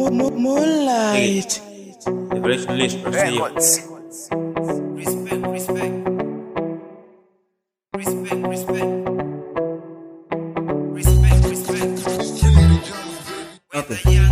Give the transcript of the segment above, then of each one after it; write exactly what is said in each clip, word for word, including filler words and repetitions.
Moonlight. The fresh list for sale. Respect, respect. Respect, respect. Respect, respect. Okay.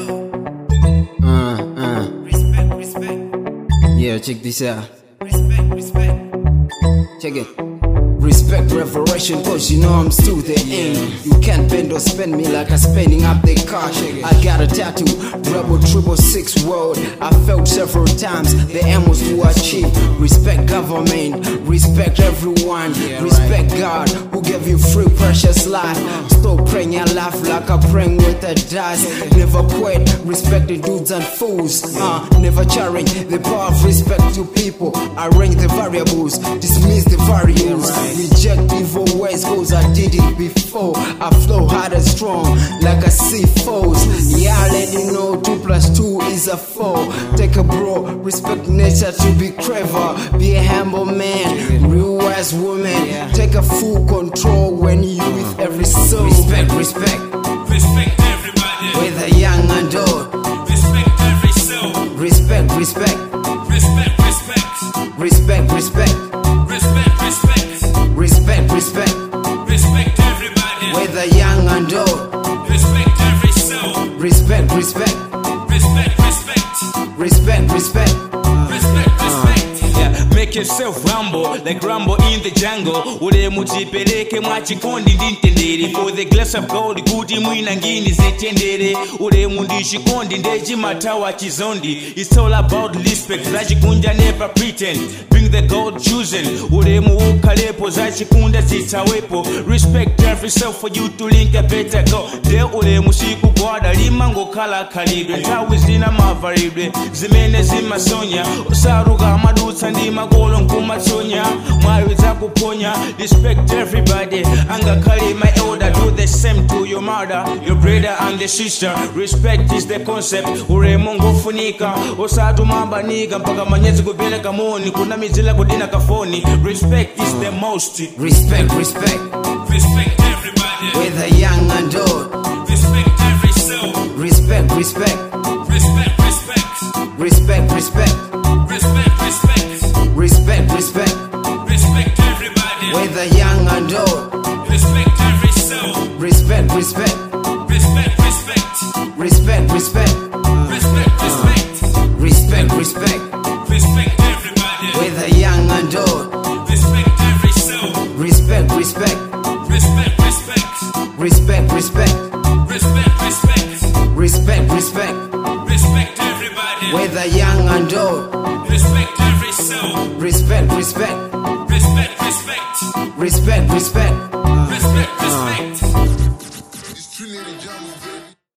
Uh, uh. Respect, respect. Yeah, check this out. Respect, respect. Check it. Respect revelation, cause you know I'm still the end. You can't bend or spend me like I'm spending up the cash. I got a tattoo, rebel triple six world. I felt several times, the aim was to achieve. Respect government, respect everyone. Respect God, who gave you free precious life. Stop praying and laugh like I'm praying with the dust. Never quit, respect the dudes and fools. uh, Never challenge the power of respect to people. Arrange the variables, dismiss the variables. Reject evil ways, cause I did it before. I flow hard and strong like I see foes. Yeah, I let you know two plus two is a four. Take a bro, respect nature to be clever. Be a humble man, real wise woman. Take a full control when you with every soul. Respect, respect, Respect everybody. whether young and old. Respect every soul. Respect, respect, Respect, respect. respect, respect, Respect, respect. respect, respect, Respect everybody. whether young and old. Respect every soul. Respect, respect, Respect, respect. respect, respect. Respect, respect. Yeah, make yourself humble like Rambo in the jungle. Ule mujipeleke mwachikondi ndintendere. For the glass of gold kuti mwina ngini zetendere. Ule mundishikondi ndeji matawa chizondi. It's all about respect, zachikunja never pretend. Bring the gold chosen. Ule muukalepo zachikunda zitawepo. Respect every self for you to link a better go. De ule musiku gwada limango kala kalidwe. Ntawi zina mavalidwe zimene zimasonya. Osaruga amadutsa ndi magolo nkumatsonya. Mwawi zakuponya. Respect everybody. Angakali my elder, do the same to your mother, your brother and the sister. Respect is the concept. Ule mungu funika. Osatu mambanika mpaka manyezi kupeleka moni. Kuna mizila kudina kafoni. Respect is the most. Respect, respect, Respect everybody. whether young and old. Respect every soul. Respect, respect, Respect, respect. respect, respect, Respect, respect. respect, respect, Respect everybody. whether young and old. Respect every soul. Respect, respect, Respect, respect. respect, respect, Respect, respect. respect, respect, Respect everybody. whether young and old. Respect every soul. Respect, respect, Respect, respect. respect, respect, Respect, respect. respect, respect, Respect everybody. whether young and old. Respect every soul. Respect, respect, Respect, respect. respect, respect.